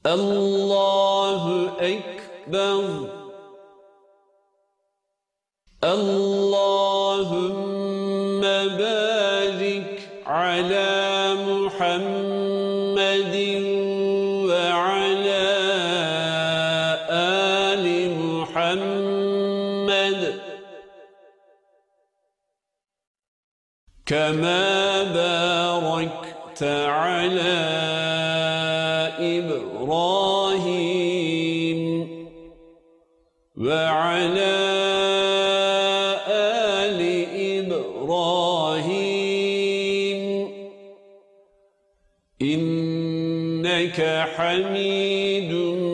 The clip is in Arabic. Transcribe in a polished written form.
الله أكبر. اللهم بارك على محمد وعلى آل محمد كما باركت على إبراهيم وعلى آل إبراهيم إنك حميد